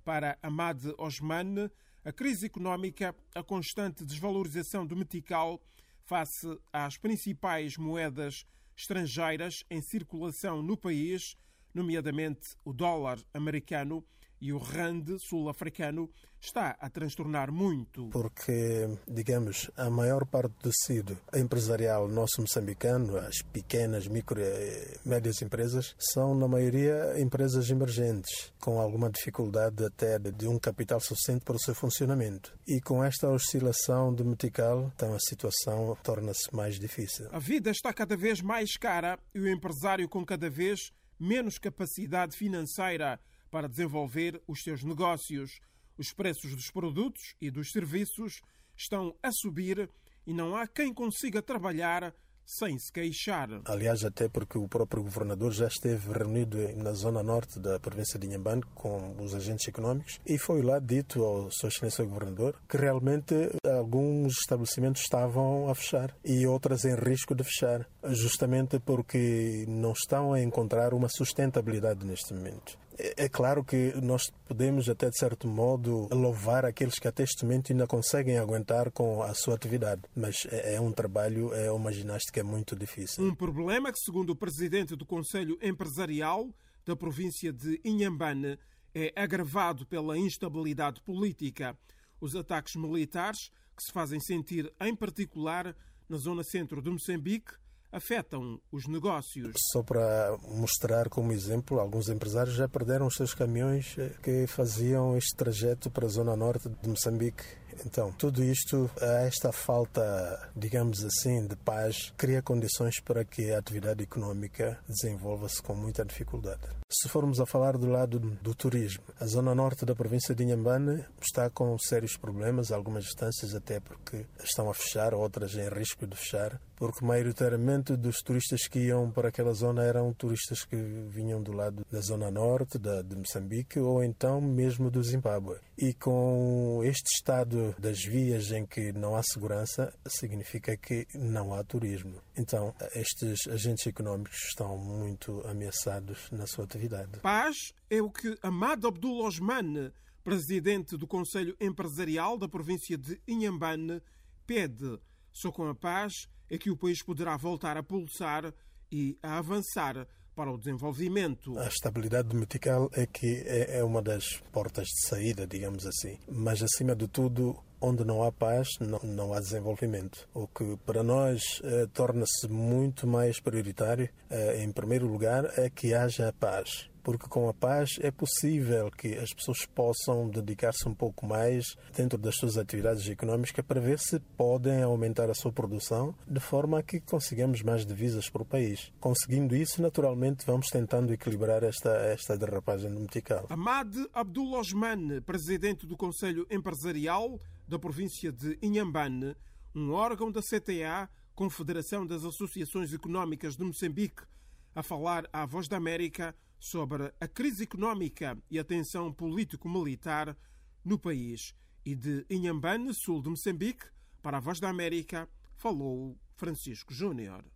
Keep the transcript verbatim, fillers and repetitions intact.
Para Ahmad Osman, a crise económica, a constante desvalorização do metical face às principais moedas estrangeiras em circulação no país, nomeadamente o dólar americano e o rand sul-africano, está a transtornar muito. Porque, digamos, a maior parte do tecido empresarial nosso moçambicano, as pequenas, micro e médias empresas, são, na maioria, empresas emergentes, com alguma dificuldade até de um capital suficiente para o seu funcionamento. E com esta oscilação do metical, então a situação torna-se mais difícil. A vida está cada vez mais cara e o empresário com cada vez menos capacidade financeira para desenvolver os seus negócios. Os preços dos produtos e dos serviços estão a subir e não há quem consiga trabalhar sem se queixar. Aliás, até porque o próprio governador já esteve reunido na zona norte da província de Inhambane com os agentes económicos e foi lá dito ao seu excelência governador que realmente alguns estabelecimentos estavam a fechar e outras em risco de fechar, justamente porque não estão a encontrar uma sustentabilidade neste momento. É claro que nós podemos, até de certo modo, louvar aqueles que até este momento ainda conseguem aguentar com a sua atividade, mas é um trabalho, é uma ginástica muito difícil. Um problema que, segundo o presidente do Conselho Empresarial da província de Inhambane, é agravado pela instabilidade política. Os ataques militares, que se fazem sentir em particular na zona centro de Moçambique, afetam os negócios. Só para mostrar como exemplo, alguns empresários já perderam os seus caminhões que faziam este trajeto para a zona norte de Moçambique. Então, tudo isto, esta falta, digamos assim, de paz, cria condições para que a atividade económica desenvolva-se com muita dificuldade. Se formos a falar do lado do turismo, a zona norte da província de Inhambane está com sérios problemas, algumas distâncias até porque estão a fechar, outras em risco de fechar, porque maioritariamente dos turistas que iam para aquela zona eram turistas que vinham do lado da zona norte da, de Moçambique ou então mesmo do Zimbábue. E com este estado das vias em que não há segurança, significa que não há turismo. Então, estes agentes económicos estão muito ameaçados na sua atividade. Paz é o que Ahmad Abdul Osman, presidente do Conselho Empresarial da província de Inhambane, pede. Só com a paz é que o país poderá voltar a pulsar e a avançar para o desenvolvimento. A estabilidade do metical é que é uma das portas de saída, digamos assim. Mas, acima de tudo, onde não há paz, não, não há desenvolvimento. O que para nós eh, torna-se muito mais prioritário, eh, em primeiro lugar, é que haja paz. Porque com a paz é possível que as pessoas possam dedicar-se um pouco mais dentro das suas atividades económicas para ver se podem aumentar a sua produção de forma a que consigamos mais divisas para o país. Conseguindo isso, naturalmente, vamos tentando equilibrar esta, esta derrapagem do metical. Ahmad Abdul Osman, presidente do Conselho Empresarial da província de Inhambane, um órgão da C T A, Confederação das Associações Económicas de Moçambique, a falar à Voz da América sobre a crise económica e a tensão político-militar no país. E de Inhambane, sul de Moçambique, para a Voz da América, falou Francisco Júnior.